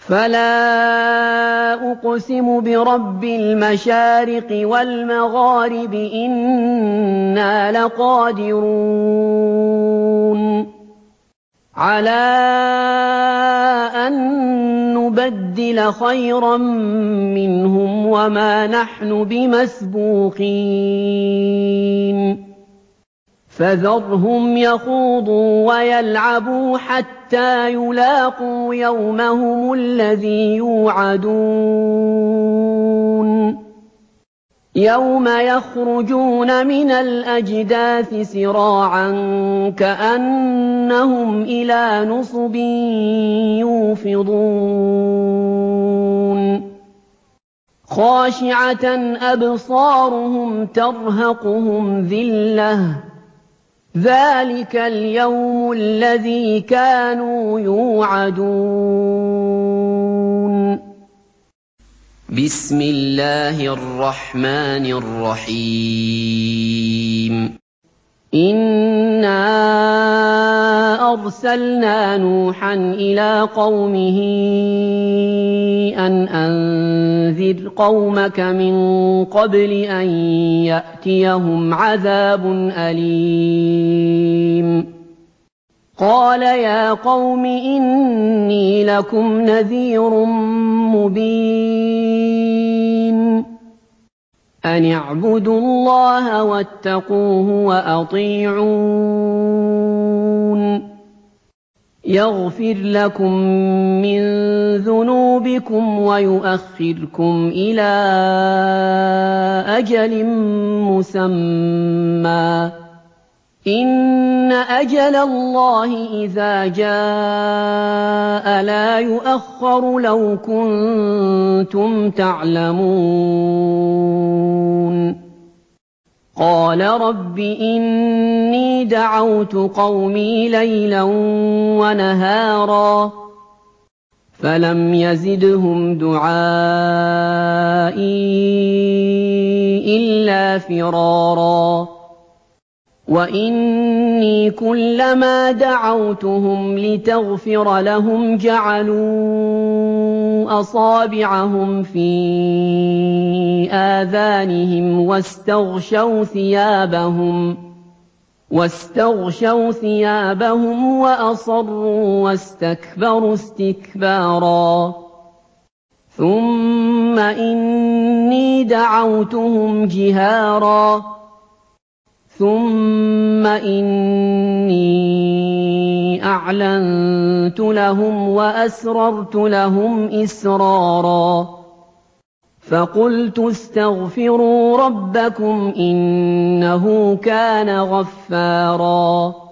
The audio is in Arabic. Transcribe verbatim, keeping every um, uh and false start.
فَلَا أُقْسِمُ بِرَبِّ الْمَشَارِقِ وَالْمَغَارِبِ إِنَّا لَقَادِرُونَ عَلَىٰ أَن نُّبَدِّلَ خَيْرًا مِّنْهُمْ وَمَا نَحْنُ بِمَسْبُوقِينَ فَذَرْهُمْ يَخُوضُوا وَيَلْعَبُوا حَتَّىٰ يُلَاقُوا يَوْمَهُمُ الَّذِي يُوعَدُونَ يَوْمَ يَخْرُجُونَ مِنَ الْأَجْدَاثِ سِرَاعًا كَأَنَّهُمْ إِلَىٰ نُصُبٍ يُوفِضُونَ خَاشِعَةً أَبْصَارُهُمْ تَرْهَقُهُمْ ذِلَّةٌ ۚ ذَٰلِكَ الْيَوْمُ الَّذِي كَانُوا يُوعَدُونَ بِسْمِ اللَّهِ الرَّحْمَٰنِ الرَّحِيمِ إِنَّا أَرْسَلْنَا نُوحًا إِلَىٰ قَوْمِهِ أَنْ أَنذِرْ قَوْمَكَ مِن قَبْلِ أَن يَأْتِيَهُمْ عَذَابٌ أَلِيمٌ قَالَ يَا قَوْمِ إِنِّي لَكُمْ نَذِيرٌ مُّبِينٌ أَنِ اعْبُدُوا اللَّهَ وَاتَّقُوهُ وَأَطِيعُونِ يَغْفِرْ لَكُم مِّن ذُنُوبِكُمْ وَيُؤَخِّرْكُمْ إِلَىٰ أَجَلٍ مُّسَمًّى ۚ إِنَّ أَجَلَ اللَّهِ إِذَا جَاءَ لَا يُؤَخَّرُ لَوْ كُنتُمْ تَعْلَمُونَ قَالَ رَبِّ إِنِّي دَعَوْتُ قَوْمِي لَيْلًا وَنَهَارًا فَلَمْ يَزِدْهُمْ دُعَائِي إِلَّا فِرَارًا وَإِنِّي كُلَّمَا دَعَوْتُهُمْ لِتَغْفِرَ لَهُمْ جَعَلُوا أَصَابِعَهُمْ فِي آذَانِهِمْ وَاسْتَغْشَوْا ثِيَابَهُمْ وَاسْتَغْشَوْا ثِيَابَهُمْ وَأَصَرُّوا وَاسْتَكْبَرُوا اسْتِكْبَارًا ثُمَّ إِنِّي دَعَوْتُهُمْ جِهَارًا ثُمَّ إِنِّي أَعْلَنتُ لَهُمْ وَأَسْرَرْتُ لَهُمْ إِسْرَارًا فَقُلْتُ اسْتَغْفِرُوا رَبَّكُمْ إِنَّهُ كَانَ غَفَّارًا